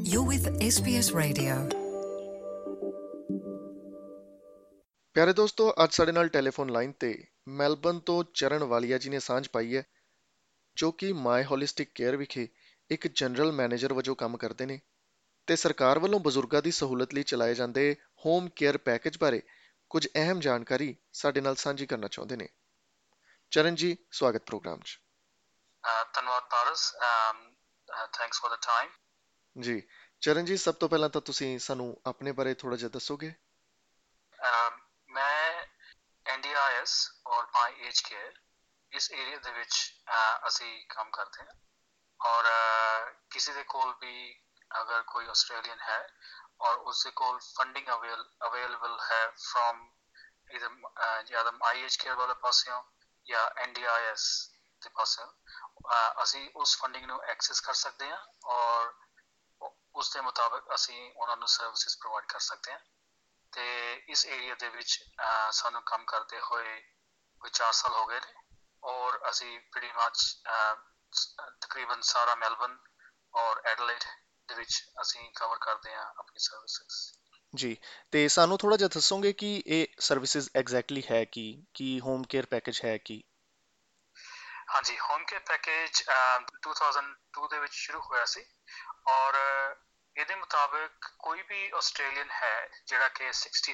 You're with SBS Radio. ਪਿਆਰੇ ਦੋਸਤੋ, ਅੱਜ ਸਾਡੇ ਨਾਲ ਟੈਲੀਫੋਨ ਲਾਈਨ ਤੇ ਮੈਲਬਨ ਤੋਂ ਚਰਨ ਵਾਲੀਆ ਜੀ ਨੇ ਸਾਂਝ ਪਾਈ ਹੈ, ਜੋ ਕਿ ਮਾਈ ਹੋਲਿਸਟਿਕ ਕੇਅਰ ਵਿਖੇ ਇੱਕ ਜਨਰਲ ਮੈਨੇਜਰ ਵਜੋਂ ਕੰਮ ਕਰਦੇ ਨੇ ਤੇ ਸਰਕਾਰ ਵੱਲੋਂ ਬਜ਼ੁਰਗਾਂ ਦੀ ਸਹੂਲਤ ਲਈ ਚਲਾਏ ਜਾਂਦੇ ਹੋਮ ਕੇਅਰ ਪੈਕੇਜ ਬਾਰੇ ਕੁਝ ਅਹਿਮ ਜਾਣਕਾਰੀ ਸਾਡੇ ਨਾਲ ਸਾਂਝੀ ਕਰਨਾ ਚਾਹੁੰਦੇ ਨੇ। ਚਰਨ ਜੀ, ਸਵਾਗਤ ਪ੍ਰੋਗਰਾਮ 'ਚ। ਧੰਨਵਾਦ Paras, thanks for the time. ਜੀ ਚਰਨ ਜੀ, ਸਭ ਤੋਂ ਪਹਿਲਾਂ ਤਾਂ ਤੁਸੀਂ ਸਾਨੂੰ ਆਪਣੇ ਬਾਰੇ ਥੋੜਾ ਜਿਹਾ ਦੱਸੋਗੇ? ਮੈਂ NDIS ਔਰ ਮਾਈ ਏਜ ਕੇਅਰ ਇਸ ਏਰੀਆ ਦੇ ਵਿੱਚ ਅਸੀਂ ਕੰਮ ਕਰਦੇ ਹਾਂ, ਔਰ ਕਿਸੇ ਦੇ ਕੋਲ ਵੀ ਅਗਰ ਕੋਈ ਆਸਟ੍ਰੇਲੀਅਨ ਹੈ ਔਰ ਉਸਦੇ ਕੋਲ ਫੰਡਿੰਗ ਅਵੇਲੇਬਲ ਹੈ ਫਰੋਮ ਜਾਂ ਮਾਈ ਏਜ ਕੇਅਰ ਵਾਲੇ ਪਾਸਿਓਂ ਜਾਂ NDIS ਦੇ ਪਾਸਿਓਂ, ਅਸੀਂ ਉਸ ਫੰਡਿੰਗ ਨੂੰ ਐਕਸੈਸ ਕਰ ਸਕਦੇ ਹਾਂ ਔਰ ਉਸ ਦੇ ਮੁਤਾਬਕ ਅਸੀਂ ਉਹਨਾਂ ਨੂੰ ਸਰਵਿਸਿਜ਼ ਪ੍ਰੋਵਾਈਡ ਕਰ ਸਕਦੇ ਹਾਂ। ਤੇ ਇਸ ਏਰੀਆ ਦੇ ਵਿੱਚ ਸਾਨੂੰ ਕੰਮ ਕਰਦੇ ਹੋਏ ਕੋਈ 4 ਸਾਲ ਹੋ ਗਏ ਨੇ, ਔਰ ਅਸੀਂ pretty much ਤਕਰੀਬਨ ਸਾਰਾ ਮੈਲਬਨ ਔਰ ਐਡਲੇਡ ਦੇ ਵਿੱਚ ਅਸੀਂ ਕਵਰ ਕਰਦੇ ਹਾਂ ਆਪਣੀ ਸਰਵਿਸਿਜ਼। ਜੀ, ਤੇ ਸਾਨੂੰ ਥੋੜਾ ਜਿਹਾ ਦੱਸੋਗੇ ਕਿ ਇਹ ਸਰਵਿਸਿਜ਼ ਐਗਜ਼ੈਕਟਲੀ ਹੈ ਕੀ ਹੋਮ ਕੇਅਰ ਪੈਕੇਜ ਹੈ ਕੀ? ਹਾਂਜੀ, ਹੋਮ ਕੇਅਰ ਪੈਕੇਜ 2002 ਦੇ ਵਿੱਚ ਸ਼ੁਰੂ ਹੋਇਆ ਸੀ, ਔਰ ਇਹਦੇ ਮੁਤਾਬਕ ਕੋਈ ਵੀ ਆਸਟ੍ਰੇਲੀਅਨ ਹੈ ਜਿਹੜਾ ਕਿ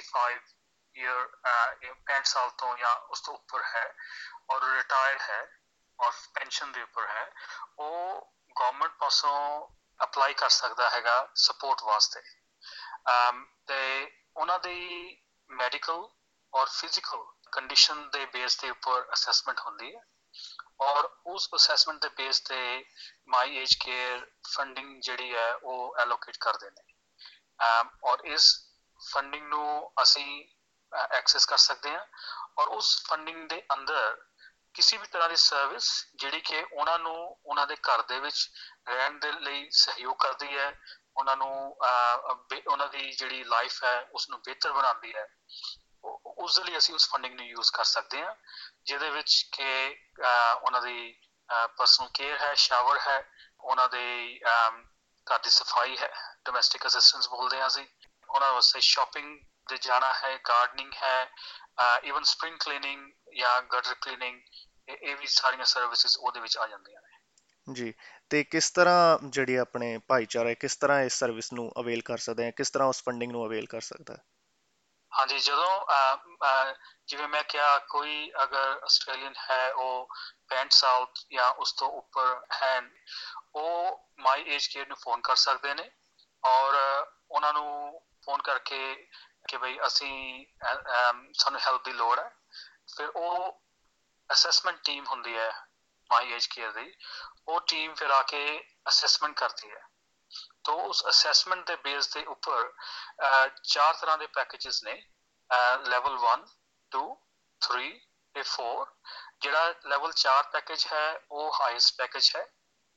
65 ਸਾਲ ਤੋਂ ਜਾਂ ਉਸ ਤੋਂ ਉੱਪਰ ਹੈ ਔਰ ਰਿਟਾਇਰਡ ਹੈ ਔਰ ਪੈਨਸ਼ਨ ਦੇ ਉੱਪਰ ਹੈ, ਉਹ ਗਵਰਨਮੈਂਟ ਪਾਸੋਂ ਅਪਲਾਈ ਕਰ ਸਕਦਾ ਹੈਗਾ ਸਪੋਰਟ ਵਾਸਤੇ। ਤੇ ਉਹਨਾਂ ਦੀ ਮੈਡੀਕਲ ਔਰ ਫਿਜ਼ੀਕਲ ਕੰਡੀਸ਼ਨ ਦੇ ਬੇਸ ਦੇ ਉੱਪਰ ਅਸੈਸਮੈਂਟ ਹੁੰਦੀ ਹੈ, ਔਰ ਉਸ ਅਸੈਸਮੈਂਟ ਦੇ ਬੇਸ ਤੇ ਮਾਈ ਏਜ ਕੇਅਰ ਫੰਡਿੰਗ ਜਿਹੜੀ ਹੈ ਉਹ ਐਲੋਕੇਟ ਕਰਦੇ ਨੇ, ਔਰ ਇਸ ਫੰਡਿੰਗ ਨੂੰ ਅਸੀਂ ਐਕਸੈਸ ਕਰ ਸਕਦੇ ਹਾਂ, ਔਰ ਉਸ ਫੰਡਿੰਗ ਦੇ ਅੰਦਰ ਕਿਸੇ ਵੀ ਤਰ੍ਹਾਂ ਦੀ ਸਰਵਿਸ ਜਿਹੜੀ ਕਿ ਉਹਨਾਂ ਨੂੰ ਉਹਨਾਂ ਦੇ ਘਰ ਦੇ ਵਿੱਚ ਰਹਿਣ ਦੇ ਲਈ ਸਹਿਯੋਗ ਕਰਦੀ ਹੈ, ਉਹਨਾਂ ਨੂੰ ਉਹਨਾਂ ਦੀ ਜਿਹੜੀ ਲਾਈਫ ਹੈ ਉਸਨੂੰ ਬਿਹਤਰ ਬਣਾਉਂਦੀ ਹੈ, ਉਸ ਦੇ ਲਈ ਅਸੀਂ ਉਸ ਫੰਡਿੰਗ ਨੂੰ ਯੂਜ਼ ਕਰ ਸਕਦੇ ਹਾਂ, ਜਿਹਦੇ ਵਿੱਚ ਕਿ ਉਹਨਾਂ ਦੀ ਪਰਸਨਲ ਕੇਅਰ ਹੈ, ਸ਼ਾਵਰ ਹੈ, ਉਹਨਾਂ ਦੇ ਘਰ ਦੀ ਸਫਾਈ ਹੈ, ਡੋਮੈਸਟਿਕ ਅਸਿਸਟੈਂਸ ਬੋਲਦੇ ਹਾਂ ਅਸੀਂ, ਉਹਨਾਂ ਵਾਸਤੇ ਸ਼ਾਪਿੰਗ ਤੇ ਜਾਣਾ ਹੈ, ਗਾਰਡਨਿੰਗ ਹੈ, ਈਵਨ ਸਪਰਿੰਗ ਕਲੀਨਿੰਗ ਜਾਂ ਗਟਰ ਕਲੀਨਿੰਗ, ਇਹ ਵੀ ਸਾਰੀਆਂ ਸਰਵਿਸਿਜ਼ ਉਹਦੇ ਵਿੱਚ ਆ ਜਾਂਦੀਆਂ ਨੇ। ਜੀ, ਤੇ ਕਿਸ ਤਰ੍ਹਾਂ ਜਿਹੜੀ ਆਪਣੇ ਭਾਈਚਾਰਾ ਹੈ ਕਿਸ ਤਰ੍ਹਾਂ ਇਸ ਸਰਵਿਸ ਨੂੰ ਅਵੇਲ ਕਰ ਸਕਦੇ ਹੈ, ਕਿਸ ਤਰ੍ਹਾਂ ਉਸ ਫੰਡਿੰਗ ਨੂੰ ਅਵੇਲ ਕਰ ਸਕਦਾ ਹੈ? ਹਾਂਜੀ, ਜਦੋਂ ਜਿਵੇਂ ਮੈਂ ਕਿਹਾ, ਕੋਈ ਅਗਰ ਆਸਟ੍ਰੇਲੀਅਨ ਹੈ ਉਹ 65 ਸਾਲ ਜਾਂ ਉਸ ਤੋਂ ਉੱਪਰ ਹੈ, ਉਹ ਮਾਈ ਏਜ ਕੇਅਰ ਨੂੰ ਫੋਨ ਕਰ ਸਕਦੇ ਨੇ, ਔਰ ਉਹਨਾਂ ਨੂੰ ਫੋਨ ਕਰਕੇ ਕਿ ਬਈ ਸਾਨੂੰ ਹੈਲਪ ਦੀ ਲੋੜ ਹੈ, ਫਿਰ ਉਹ ਅਸੈਸਮੈਂਟ ਟੀਮ ਹੁੰਦੀ ਹੈ ਮਾਈ ਏਜ ਕੇਅਰ ਦੀ, ਉਹ ਟੀਮ ਫਿਰ ਆ ਕੇ ਅਸੈਸਮੈਂਟ ਕਰਦੀ ਹੈ। ਤੋ ਉਸ ਅਸੈਸਮੈਂਟ ਦੇ ਬੇਸ ਦੇ ਉੱਪਰ 4 ਤਰ੍ਹਾਂ ਦੇ ਪੈਕੇजेस ਨੇ, ਲੈਵਲ 1 2 3 ਤੇ 4। ਜਿਹੜਾ ਲੈਵਲ 4 ਪੈਕੇਜ ਹੈ ਉਹ ਹਾਈਐਸਟ ਪੈਕੇਜ ਹੈ,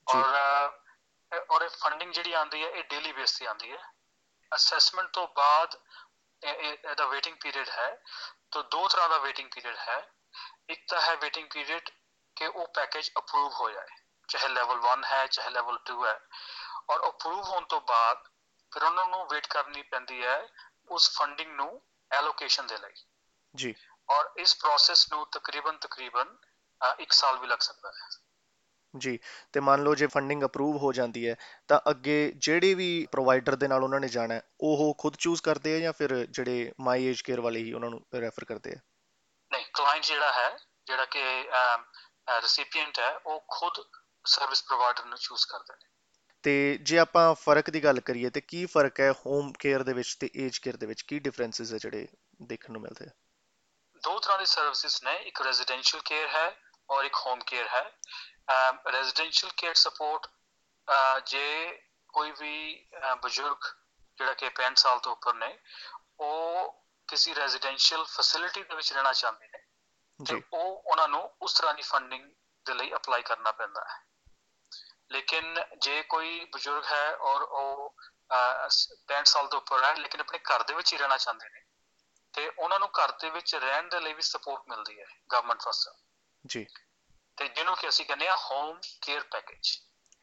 ਔਰ ਇਹ ਫੰਡਿੰਗ ਜਿਹੜੀ ਆਉਂਦੀ ਹੈ ਇਹ ਡੇਲੀ ਬੇਸ ਤੇ ਆਉਂਦੀ ਹੈ। ਅਸੈਸਮੈਂਟ ਤੋਂ ਬਾਅਦ ਇਹਦਾ ਵੇਟਿੰਗ ਪੀਰੀਅਡ ਹੈ, ਤਾਂ 2 ਤਰ੍ਹਾਂ ਦਾ ਵੇਟਿੰਗ ਪੀਰੀਅਡ ਹੈ। ਇੱਕ ਤਾਂ ਹੈ ਵੇਟਿੰਗ ਪੀਰੀਅਡ ਕਿ ਉਹ ਪੈਕੇਜ ਅਪਰੂਵ ਹੋ ਜਾਏ, ਚਾਹੇ ਲੈਵਲ 1 ਹੈ ਚਾਹੇ ਲੈਵਲ 2 ਹੈ, ਔਰ ਅਪਰੂਵ ਹੋਣ ਤੋਂ ਬਾਅਦ ਫਿਰ ਉਹਨਾਂ ਨੂੰ ਵੇਟ ਕਰਨੀ ਪੈਂਦੀ ਹੈ ਉਸ ਫੰਡਿੰਗ ਨੂੰ ਐਲੋਕੇਸ਼ਨ ਦੇ ਲਈ ਜੀ, ਔਰ ਇਸ ਪ੍ਰੋਸੈਸ ਨੂੰ ਤਕਰੀਬਨ 1 ਸਾਲ ਵੀ ਲੱਗ ਸਕਦਾ ਹੈ। ਜੀ, ਤੇ ਮੰਨ ਲਓ ਜੇ ਫੰਡਿੰਗ ਅਪਰੂਵ ਹੋ ਜਾਂਦੀ ਹੈ ਤਾਂ ਅੱਗੇ ਜਿਹੜੇ ਵੀ ਪ੍ਰੋਵਾਈਡਰ ਦੇ ਨਾਲ ਉਹਨਾਂ ਨੇ ਜਾਣਾ ਹੈ ਉਹ ਖੁਦ ਚੂਜ਼ ਕਰਦੇ ਆ ਜਾਂ ਫਿਰ ਜਿਹੜੇ ਮਾਈ ਏਜ ਕੇਅਰ ਵਾਲੇ ਹੀ ਉਹਨਾਂ ਨੂੰ ਰੈਫਰ ਕਰਦੇ ਆ? ਨਹੀਂ, ਕਲਾਇੰਟ ਜਿਹੜਾ ਕਿ ਰੈਸੀਪੀਐਂਟ ਹੈ ਉਹ ਖੁਦ ਸਰਵਿਸ ਪ੍ਰੋਵਾਈਡਰ ਨੂੰ ਚੂਜ਼ ਕਰਦੇ ਨੇ। ਤੇ ਜੇ ਆਪਾਂ ਫਰਕ ਦੀ ਗੱਲ ਕਰੀਏ ਤੇ ਕੀ ਫਰਕ ਹੈ ਹੋਮ ਕੇਅਰ ਦੇ ਵਿੱਚ ਤੇ ਏਜ ਕੇਅਰ ਦੇ ਵਿੱਚ? ਕੀ ਡਿਫਰੈਂਸਿਸ ਹੈ ਜਿਹੜੇ ਦੇਖਣ ਨੂੰ ਮਿਲਦੇ ਆ? 2 ਤਰ੍ਹਾਂ ਦੀ ਸਰਵਿਸਿਜ਼ ਨੇ, ਇੱਕ ਰੈਜ਼ੀਡੈਂਸ਼ੀਅਲ ਕੇਅਰ ਹੈ ਔਰ ਇੱਕ ਹੋਮ ਕੇਅਰ ਹੈ। ਰੈਜ਼ੀਡੈਂਸ਼ੀਅਲ ਕੇਅਰ ਸਪੋਰਟ, ਜੇ ਕੋਈ ਵੀ ਬਜ਼ੁਰਗ ਜਿਹੜਾ ਕਿ 65 ਸਾਲ ਤੋਂ ਉੱਪਰ ਨੇ, ਉਹ ਕਿਸੇ ਰੈਜ਼ੀਡੈਂਸ਼ੀਅਲ ਫੈਸਿਲਿਟੀ ਦੇ ਵਿੱਚ ਰਹਿਣਾ ਚਾਹੁੰਦੇ ਨੇ, ਤੇ ਉਹ ਉਹਨਾਂ ਨੂੰ ਉਸ ਤਰ੍ਹਾਂ ਦੀ ਫੰਡਿੰਗ ਦੇ ਲਈ ਅਪਲਾਈ ਕਰਨਾ ਪੈਂਦਾ ਹੈ। ਲੇਕਿਨ ਜੇ ਕੋਈ ਬਜ਼ੁਰਗ ਹੈ ਔਰ ਉਹ 65 ਸਾਲ ਤੋਂ ਉੱਪਰ ਹੈ ਲੇਕਿਨ ਆਪਣੇ ਘਰ ਦੇ ਵਿੱਚ ਹੀ ਰਹਿਣਾ ਚਾਹੁੰਦੇ ਨੇ, ਤੇ ਉਹਨਾਂ ਨੂੰ ਘਰ ਦੇ ਵਿੱਚ ਰਹਿਣ ਦੇ ਲਈ ਵੀ ਸਪੋਰਟ ਮਿਲਦੀ ਹੈ ਗਵਰਨਮੈਂਟ ਵੱਲੋਂ, ਜੀ, ਤੇ ਜਿਹਨੂੰ ਕਿ ਅਸੀਂ ਕਹਿੰਦੇ ਹਾਂ ਹੋਮ ਕੇਅਰ ਪੈਕੇਜ।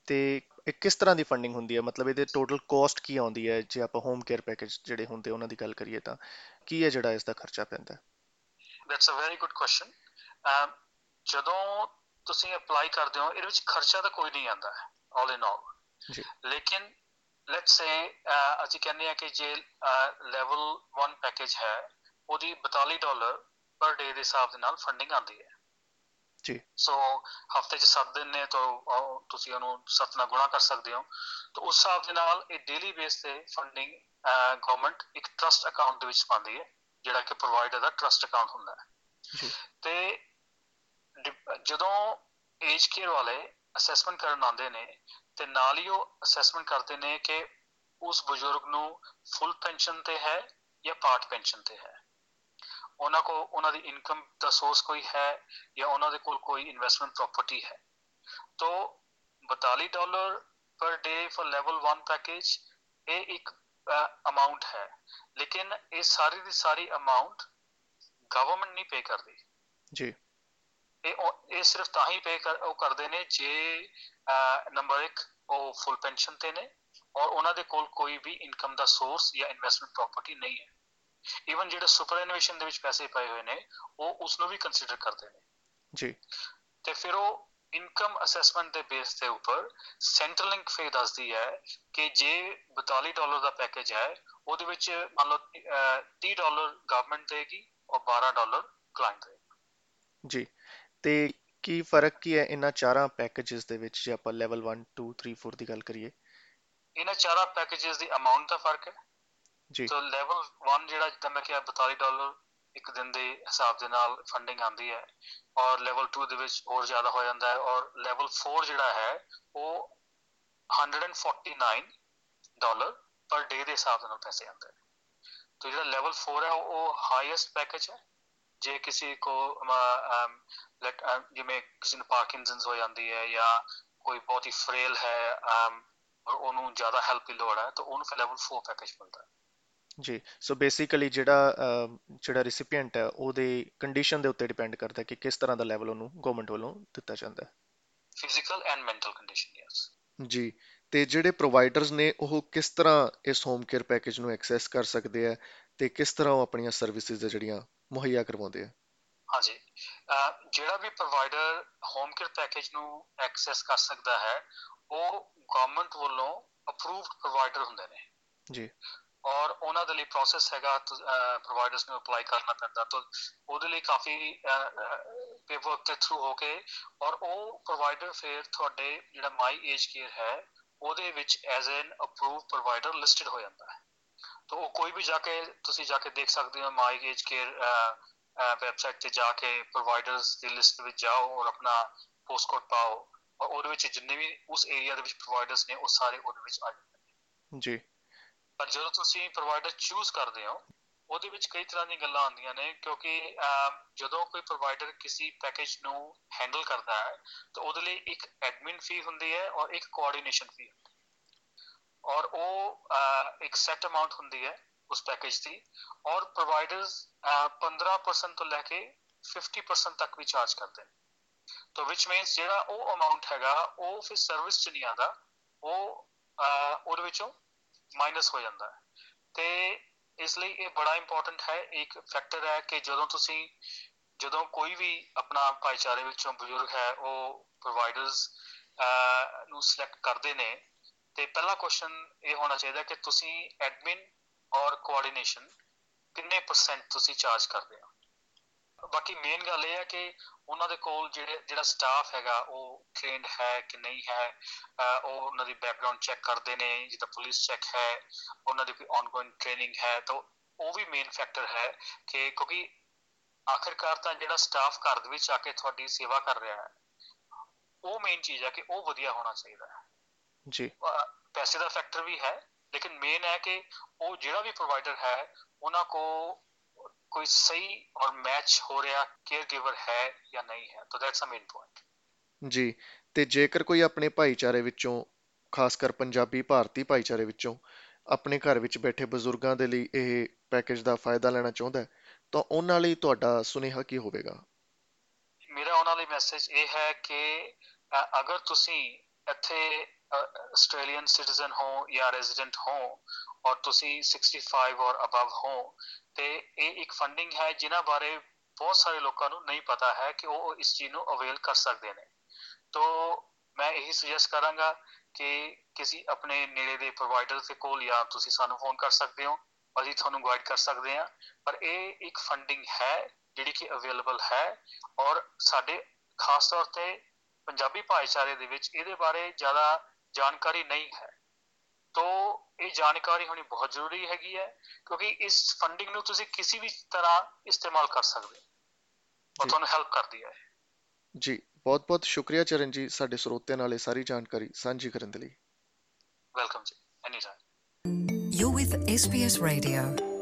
ਤੇ ਇਹ ਕਿਸ ਤਰ੍ਹਾਂ ਦੀ ਫੰਡਿੰਗ ਹੁੰਦੀ ਹੈ, ਮਤਲਬ ਇਹਦੇ ਟੋਟਲ ਕੋਸਟ ਕੀ ਆਉਂਦੀ ਹੈ ਜੇ ਆਪਾਂ ਹੋਮ ਕੇਅਰ ਪੈਕੇਜ ਜਿਹੜੇ ਹੁੰਦੇ ਉਹਨਾਂ ਦੀ ਗੱਲ ਕਰੀਏ ਤਾਂ ਕੀ ਹੈ ਜਿਹੜਾ ਇਸ ਦਾ ਖਰਚਾ ਪੈਂਦਾ? That's a very good question. ਜਦੋਂ ਤੁਸੀਂ ਅਪਲਾਈ ਕਰਦੇ ਹੋ ਇਹਦੇ ਵਿੱਚ ਖਰਚਾ ਤਾਂ ਕੋਈ ਨਹੀਂ ਆਉਂਦਾ ਆਲ ਇਨ ਆਲ, ਜੀ ਲੇਕਿਨ ਲੈਟਸ ਸੇ ਅਸੀਂ ਕਹਿੰਦੇ ਹਾਂ ਕਿ ਜੇ ਲੈਵਲ 1 ਪੈਕੇਜ ਹੈ ਉਹਦੀ $42 ਪਰ ਡੇ ਦੇ ਹਿਸਾਬ ਦੇ ਨਾਲ ਫੰਡਿੰਗ ਆਉਂਦੀ ਹੈ। ਜੀ ਸੋ ਹਫਤੇ 'ਚ 7 ਦਿਨ ਨੇ ਤਾਂ ਤੁਸੀਂ ਉਹਨੂੰ 7 ਨਾਲ ਗੁਣਾ ਕਰ ਸਕਦੇ ਹੋ। ਤਾਂ ਉਸ ਹਿਸਾਬ ਦੇ ਨਾਲ ਇਹ ਡੇਲੀ ਬੇਸ ਤੇ ਫੰਡਿੰਗ ਗਵਰਨਮੈਂਟ ਇੱਕ ਟਰਸਟ ਅਕਾਊਂਟ ਦੇ ਵਿੱਚ ਪਾਉਂਦੀ ਹੈ, ਜਿਹੜਾ ਕਿ ਪ੍ਰੋਵਾਈਡਰ ਦਾ ਟਰਸਟ ਅਕਾਊਂਟ ਹੁੰਦਾ ਹੈ। ਜੀ ਤੇ ਜਦੋਂ ਏਜ ਕੇਅਰ ਵਾਲੇ ਅਸੈਸਮੈਂਟ ਕਰਨ ਆਉਂਦੇ ਨੇ ਤੇ ਨਾਲ ਹੀ ਉਹ ਅਸੈਸਮੈਂਟ ਕਰਦੇ ਨੇ ਕਿ ਉਸ ਬਜ਼ੁਰਗ ਨੂੰ ਫੁੱਲ ਪੈਨਸ਼ਨ ਤੇ ਹੈ ਜਾਂ ਪਾਰਟ ਪੈਨਸ਼ਨ ਤੇ ਹੈ, ਉਹਨਾਂ ਕੋਲ ਉਹਨਾਂ ਦੀ ਇਨਕਮ ਦਾ ਸੋਰਸ ਕੋਈ ਹੈ ਜਾਂ ਉਹਨਾਂ ਦੇ ਕੋਲ ਕੋਈ ਇਨਵੈਸਟਮੈਂਟ ਪ੍ਰੋਪਰਟੀ ਹੈ। तो $42 per day for level 1 package ਇਹ ਇੱਕ ਅਮਾਉਂਟ ਹੈ, ਲੇਕਿਨ ਇਹ ਸਾਰੀ ਦੀ ਸਾਰੀ ਅਮਾਉਂਟ ਗਵਰਨਮੈਂਟ ਨਹੀਂ ਪੇ ਕਰਦੀ। ਜੀ ਇਹ ਸਿਰਫ ਤਾਂ ਹੀ ਉਹ ਕਰਦੇ ਨੇ ਜੇ ਨੰਬਰ 1 ਉਹ ਫੁੱਲ ਪੈਨਸ਼ਨ ਤੇ ਨੇ ਔਰ ਉਹਨਾਂ ਦੇ ਕੋਲ ਕੋਈ ਵੀ ਇਨਕਮ ਦਾ ਸੋਰਸ ਜਾਂ ਇਨਵੈਸਟਮੈਂਟ ਪ੍ਰੋਪਰਟੀ ਨਹੀਂ ਹੈ। ਈਵਨ ਜਿਹੜੇ ਸੁਪਰ ਐਨੂਏਸ਼ਨ ਦੇ ਵਿੱਚ ਪੈਸੇ ਪਏ ਹੋਏ ਨੇ ਉਹ ਉਸ ਨੂੰ ਵੀ ਕੰਸੀਡਰ ਕਰਦੇ ਨੇ। ਜੀ ਤੇ ਫਿਰ ਉਹ ਇਨਕਮ ਅਸੈਸਮੈਂਟ ਦੇ ਬੇਸ ਦੇ ਉੱਪਰ ਸੈਂਟਰਲ ਲਿੰਕ ਫੇ ਦੱਸਦੀ ਹੈ ਕਿ ਜੇ $42 ਦਾ ਪੈਕੇਜ ਹੈ ਉਹਦੇ ਵਿੱਚ ਮੰਨ ਲਓ $30 ਗਵਰਨਮੈਂਟ ਦੇਗੀ ਔਰ $12 ਕਲਾਇੰਟ ਦੇਗਾ। ਜੀ ਤੇ ਕੀ ਫਰਕ ਕੀ ਹੈ ਇਹਨਾਂ ਚਾਰਾਂ ਪੈਕੇजेस ਦੇ ਵਿੱਚ ਜੇ ਆਪਾਂ ਲੈਵਲ 1 2 3 4 ਦੀ ਗੱਲ ਕਰੀਏ? ਇਹਨਾਂ ਚਾਰਾਂ ਪੈਕੇजेस ਦੀ ਅਮਾਉਂਟ ਦਾ ਫਰਕ ਹੈ। ਜੀ ਸੋ ਲੈਵਲ 1 ਜਿਹੜਾ ਜਿੱਦਾਂ ਮੈਂ ਕਿਹਾ $42 ਇੱਕ ਦਿਨ ਦੇ ਹਿਸਾਬ ਦੇ ਨਾਲ ਫੰਡਿੰਗ ਆਉਂਦੀ ਹੈ ਔਰ ਲੈਵਲ 2 ਦੇ ਵਿੱਚ ਹੋਰ ਜ਼ਿਆਦਾ ਹੋ ਜਾਂਦਾ ਹੈ ਔਰ ਲੈਵਲ 4 ਜਿਹੜਾ ਹੈ ਉਹ $149 ਪਰ ਡੇ ਦੇ ਹਿਸਾਬ ਦੇ ਨਾਲ ਪੈਸੇ ਆਉਂਦੇ ਨੇ। तो ਜਿਹੜਾ ਲੈਵਲ 4 ਹੈ ਉਹ ਹਾਈਐਸਟ ਪੈਕੇਜ ਹੈ। ਜੇ ਕਿਸੇ ਕੋ ਜਿਵੇਂ ਕਿਸੇ ਨੂੰ ਪਾਰਕਿੰਸਨਸ ਹੋ ਜਾਂਦੀ ਹੈ ਜਾਂ ਕੋਈ ਬਹੁਤ ਹੀ ਫਰੇਲ ਹੈ ਔਰ ਉਹਨੂੰ ਜ਼ਿਆਦਾ ਹੈਲਪ ਦੀ ਲੋੜ ਹੈ ਤਾਂ ਉਹਨੂੰ ਫਿਰ ਲੈਵਲ 4 ਪੈਕੇਜ ਮਿਲਦਾ ਹੈ। ਜੀ ਸੋ ਬੇਸਿਕਲੀ ਜਿਹੜਾ ਰਿਸਿਪੀਐਂਟ ਹੈ ਉਹਦੇ ਕੰਡੀਸ਼ਨ ਦੇ ਉੱਤੇ ਡਿਪੈਂਡ ਕਰਦਾ ਕਿ ਕਿਸ ਤਰ੍ਹਾਂ ਦਾ ਲੈਵਲ ਉਹਨੂੰ ਗਵਰਨਮੈਂਟ ਵੱਲੋਂ ਦਿੱਤਾ ਜਾਂਦਾ ਹੈ। Physical and mental condition, yes. ਜੀ ਤੇ ਜਿਹੜੇ ਪ੍ਰੋਵਾਈਡਰਸ ਨੇ ਉਹ ਕਿਸ ਤਰ੍ਹਾਂ ਇਸ ਹੋਮ ਕੇਅਰ ਪੈਕੇਜ ਨੂੰ ਐਕਸੈਸ ਕਰ ਸਕਦੇ ਆ ਤੇ ਕਿਸ ਤਰ੍ਹਾਂ ਉਹ ਆਪਣੀਆਂ ਸਰਵਿਸਿਜ਼ ਜਿਹੜੀਆਂ ਮੁਹੱਈਆ ਕਰਵਾਉਂਦੇ ਆ? ਹਾਂਜੀ, ਜਿਹੜਾ ਵੀ ਪ੍ਰੋਵਾਈਡਰ ਹੋਮ ਕੇਅਰ ਪੈਕੇਜ ਨੂੰ ਐਕਸੈਸ ਕਰ ਸਕਦਾ ਹੈ ਉਹ ਗਵਰਨਮੈਂਟ ਵੱਲੋਂ ਅਪਰੂਵਡ ਪ੍ਰੋਵਾਈਡਰ ਹੁੰਦੇ ਨੇ ਜੀ ਔਰ ਉਹਨਾਂ ਦੇ ਲਈ ਪ੍ਰੋਸੈਸ ਹੈਗਾ ਪ੍ਰੋਵਾਈਡਰਸ ਨੂੰ ਅਪਲਾਈ ਕਰਨਾ ਪੈਂਦਾ ਤਾਂ ਉਹਦੇ ਲਈ ਕਾਫੀ ਪੇਪਰਵਰਕ ਦੇ ਥਰੂ ਹੋ ਕੇ ਔਰ ਉਹ ਪ੍ਰੋਵਾਈਡਰ ਫਿਰ ਤੁਹਾਡੇ ਜਿਹੜਾ ਮਾਈ ਏਜ ਕੇਅਰ ਹੈ ਉਹਦੇ ਵਿੱਚ as an approve provider listed ਹੋ ਜਾਂਦਾ ਹੈ। ਤਾਂ ਉਹ ਕੋਈ ਵੀ ਤੁਸੀਂ ਜਾ ਕੇ ਦੇਖ ਸਕਦੇ ਹੋ ਮਾਈ ਏਜ ਕੇਅਰ ਵੈਬਸਾਈਟ ਤੇ ਜਾ ਕੇ ਪ੍ਰੋਵਾਈਡਰਸ ਦੀ ਲਿਸਟ ਵਿੱਚ ਜਾਓ ਔਰ ਆਪਣਾ ਪੋਸਟ ਕੋਡ ਪਾਓ ਔਰ ਉਹਦੇ ਵਿੱਚ ਜਿੰਨੇ ਵੀ ਉਸ ਏਰੀਆ ਦੇ ਵਿੱਚ ਪ੍ਰੋਵਾਈਡਰਸ ਨੇ ਉਹ ਸਾਰੇ ਉਹਦੇ ਵਿੱਚ ਆ ਜਾਂਦੇ ਨੇ। ਜੀ ਪਰ ਜਦੋਂ ਤੁਸੀਂ ਪ੍ਰੋਵਾਈਡਰ ਚੂਜ਼ ਕਰਦੇ ਹੋ ਉਹਦੇ ਵਿੱਚ ਕਈ ਤਰ੍ਹਾਂ ਦੀਆਂ ਗੱਲਾਂ ਆਉਂਦੀਆਂ ਨੇ ਕਿਉਂਕਿ ਜਦੋਂ ਕੋਈ ਪ੍ਰੋਵਾਈਡਰ ਕਿਸੇ ਪੈਕੇਜ ਨੂੰ ਹੈਂਡਲ ਕਰਦਾ ਹੈ ਤਾਂ ਉਹਦੇ ਲਈ ਇੱਕ ਐਡਮਿਨ ਫੀ ਹੁੰਦੀ ਹੈ ਔਰ ਇੱਕ ਕੋਆਰਡੀਨੇਸ਼ਨ ਫੀ ਹੁੰਦੀ ਹੈ ਔਰ ਉਹ ਇੱਕ ਸੈਟ ਅਮਾਉਂਟ ਹੁੰਦੀ ਹੈ ਉਸ ਪੈਕੇਜ ਦੀ ਔਰ ਪ੍ਰੋਵਾਈਡਰਸ 15% ਤੋਂ ਲੈ ਕੇ 50% ਤੱਕ ਵੀ ਚਾਰਜ ਕਰਦੇ ਨੇ। ਤਾਂ ਵਿਚ ਮੀਨਸ ਜਿਹੜਾ ਉਹ ਅਮਾਉਂਟ ਹੈਗਾ ਉਹ ਫਿਰ ਸਰਵਿਸ 'ਚ ਨਹੀਂ ਆਉਂਦਾ, ਉਹ ਉਹਦੇ ਵਿੱਚੋਂ ਮਾਈਨਸ ਹੋ ਜਾਂਦਾ ਹੈ। ਤੇ ਇਸ ਲਈ ਇਹ ਬੜਾ ਇੰਪੋਰਟੈਂਟ ਹੈ, ਇੱਕ ਫੈਕਟਰ ਹੈ ਕਿ ਜਦੋਂ ਕੋਈ ਵੀ ਆਪਣਾ ਭਾਈਚਾਰੇ ਵਿੱਚੋਂ ਬਜ਼ੁਰਗ ਹੈ ਉਹ ਪ੍ਰੋਵਾਈਡਰਸ ਨੂੰ ਸਿਲੈਕਟ ਕਰਦੇ ਨੇ ਤੇ ਪਹਿਲਾ ਕੁਐਸਚਨ ਇਹ ਹੋਣਾ ਚਾਹੀਦਾ ਕਿ ਤੁਸੀਂ ਐਡਮਿਨ ਔਰ ਕੋਆਰਡੀਨੇਸ਼ਨ ਕਿੰਨੇ % ਤੁਸੀਂ ਚਾਰਜ ਕਰਦੇ ਹੋ। ਬਾਕੀ ਮੇਨ ਗੱਲ ਇਹ ਹੈ ਕਿ ਉਹਨਾਂ ਦੇ ਕੋਲ ਜਿਹੜਾ ਸਟਾਫ ਹੈਗਾ ਉਹ ਟ੍ਰੇਨਡ ਹੈ ਕਿ ਨਹੀਂ ਹੈ, ਉਹ ਉਹਨਾਂ ਦੀ ਬੈਕਗਰਾਉਂਡ ਚੈੱਕ ਕਰਦੇ ਨੇ ਜਿੱਦਾਂ ਪੁਲਿਸ ਚੈੱਕ ਹੈ, ਉਹਨਾਂ ਦੀ ਕੋਈ ਆਨਗੋਇੰਗ ਟ੍ਰੇਨਿੰਗ ਹੈ ਤਾਂ ਉਹ ਵੀ ਮੇਨ ਫੈਕਟਰ ਹੈ ਕਿ ਕਿਉਂਕਿ ਆਖਿਰਕਾਰ ਤਾਂ ਜਿਹੜਾ ਸਟਾਫ ਘਰ ਦੇ ਵਿੱਚ ਆ ਕੇ ਤੁਹਾਡੀ ਸੇਵਾ ਕਰ ਰਿਹਾ ਹੈ ਉਹ ਮੇਨ ਚੀਜ਼ ਹੈ ਕਿ ਉਹ ਵਧੀਆ ਹੋਣਾ ਚਾਹੀਦਾ ਹੈ। ਜੀ ਪੈਸੇ ਦਾ ਫੈਕਟਰ ਵੀ ਹੈ ਲੇਕਿਨ ਮੇਨ ਹੈ ਕਿ ਉਹ ਜਿਹੜਾ ਵੀ ਪ੍ਰੋਵਾਈਡਰ ਹੈ ਉਹਨਾਂ ਕੋ ਕੋਈ ਸਹੀ ਔਰ ਮੈਚ ਹੋ ਰਿਹਾ ਕੇਅਰ ਗਿਵਰ ਹੈ ਜਾਂ ਨਹੀਂ ਹੈ, ਤਾਂ ਦੈਟਸ ਅ ਮੇਨ ਪੁਆਇੰਟ। ਜੀ ਤੇ ਜੇਕਰ ਕੋਈ ਆਪਣੇ ਭਾਈਚਾਰੇ ਵਿੱਚੋਂ, ਖਾਸ ਕਰ ਪੰਜਾਬੀ ਭਾਰਤੀ ਭਾਈਚਾਰੇ ਵਿੱਚੋਂ ਆਪਣੇ ਘਰ ਵਿੱਚ ਬੈਠੇ ਬਜ਼ੁਰਗਾਂ ਦੇ ਲਈ ਇਹ ਪੈਕੇਜ ਦਾ ਫਾਇਦਾ ਲੈਣਾ ਚਾਹੁੰਦਾ ਹੈ ਤਾਂ ਉਹਨਾਂ ਲਈ ਤੁਹਾਡਾ ਸੁਨੇਹਾ ਕੀ ਹੋਵੇਗਾ? ਮੇਰਾ ਉਹਨਾਂ ਲਈ ਮੈਸੇਜ ਇਹ ਹੈ ਕਿ ਅਗਰ ਤੁਸੀਂ ਇੱਥੇ ਆਸਟ੍ਰੇਲੀਅਨ ਸਿਟੀਜ਼ਨ ਹੋ ਜਾਂ ਰੈਜ਼ੀਡੈਂਟ ਹੋ ਔਰ ਤੁਸੀਂ 65 ਔਰ ਅਬਵ ਹੋ ਤੇ ਇਹ ਇੱਕ ਫੰਡਿੰਗ ਹੈ ਜਿਨ੍ਹਾਂ ਬਾਰੇ ਬਹੁਤ ਸਾਰੇ ਲੋਕਾਂ ਨੂੰ ਨਹੀਂ ਪਤਾ ਹੈ ਕਿ ਉਹ ਇਸ ਚੀਜ਼ ਨੂੰ ਅਵੇਲ ਕਰ ਸਕਦੇ ਨੇ। ਤੋ ਮੈਂ ਇਹੀ ਸੁਜੈਸਟ ਕਰਾਂਗਾ ਕਿ ਕਿਸੇ ਆਪਣੇ ਨੇੜੇ ਦੇ ਪ੍ਰੋਵਾਈਡਰ ਦੇ ਕੋਲ ਜਾਂ ਤੁਸੀਂ ਸਾਨੂੰ ਫੋਨ ਕਰ ਸਕਦੇ ਹੋ, ਅਸੀਂ ਤੁਹਾਨੂੰ ਗਾਈਡ ਕਰ ਸਕਦੇ ਹਾਂ। ਪਰ ਇਹ ਇੱਕ ਫੰਡਿੰਗ ਹੈ ਜਿਹੜੀ ਕਿ ਅਵੇਲੇਬਲ ਹੈ ਔਰ ਸਾਡੇ ਖਾਸ ਤੌਰ ਤੇ ਪੰਜਾਬੀ ਭਾਈਚਾਰੇ ਦੇ ਵਿੱਚ ਇਹਦੇ ਬਾਰੇ ਜ਼ਿਆਦਾ ਜਾਣਕਾਰੀ ਨਹੀਂ ਹੈ। ਤੋ ਇਹ ਜਾਣਕਾਰੀ ਹੋਣੀ ਬਹੁਤ ਜ਼ਰੂਰੀ ਹੈਗੀ ਹੈ ਕਿਉਂਕਿ ਇਸ ਫੰਡਿੰਗ ਨੂੰ ਤੁਸੀਂ ਕਿਸੇ ਵੀ ਤਰ੍ਹਾਂ ਇਸਤੇਮਾਲ ਕਰ ਸਕਦੇ ਹੋ ਔਰ ਤੁਹਾਨੂੰ ਹੈਲਪ ਕਰਦੀ ਹੈ। ਜੀ ਬਹੁਤ ਬਹੁਤ ਸ਼ੁਕਰੀਆ ਚਰਨ ਜੀ, ਸਾਡੇ ਸਰੋਤਿਆਂ ਨਾਲ ਇਹ ਸਾਰੀ ਜਾਣਕਾਰੀ ਸਾਂਝੀ ਕਰਨ ਦੇ ਲਈ। ਵੈਲਕਮ ਜੀ, any time. You're with SBS Radio.